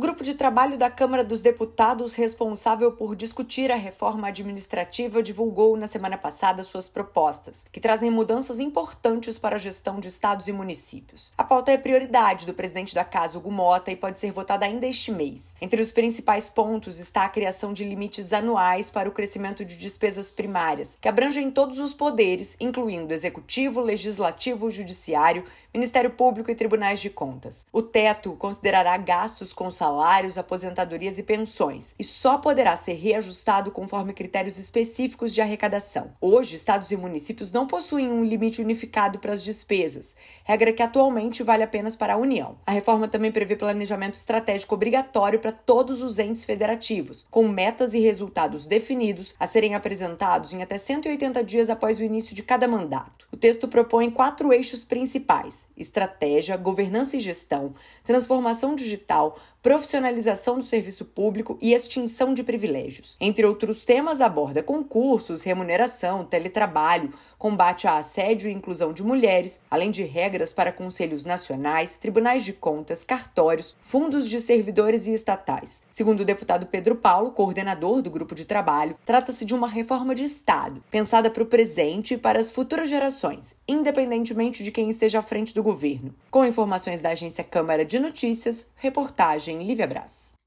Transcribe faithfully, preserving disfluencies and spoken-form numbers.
grupo de trabalho da Câmara dos Deputados responsável por discutir a reforma administrativa divulgou na semana passada suas propostas, que trazem mudanças importantes para a gestão de estados e municípios. A pauta é prioridade do presidente da Casa, Hugo Mota, e pode ser votada ainda este mês. Entre os principais pontos está a criação de limites anuais para o crescimento de despesas primárias, que abrangem todos os poderes, incluindo Executivo, Legislativo, Judiciário, Ministério Público e Tribunais de Contas. O teto considerará gastos com salários, aposentadorias e pensões, e só poderá ser reajustado conforme critérios específicos de arrecadação. Hoje, estados e municípios não possuem um limite unificado para as despesas, regra que atualmente vale apenas para a União. A reforma também prevê planejamento estratégico obrigatório para todos os entes federativos, com metas e resultados definidos a serem apresentados em até cento e oitenta dias após o início de cada mandato. O texto propõe quatro eixos principais: estratégia, governança e gestão, transformação digital, profissionalização do serviço público e extinção de privilégios. Entre outros temas, aborda concursos, remuneração, teletrabalho, combate a assédio e inclusão de mulheres, além de regras para conselhos nacionais, tribunais de contas, cartórios, fundos de servidores e estatais. Segundo o deputado Pedro Paulo, coordenador do grupo de trabalho, trata-se de uma reforma de Estado, pensada para o presente e para as futuras gerações, independentemente de quem esteja à frente do governo. Com informações da agência Câmara de Notícias, reportagem Lívia Brás.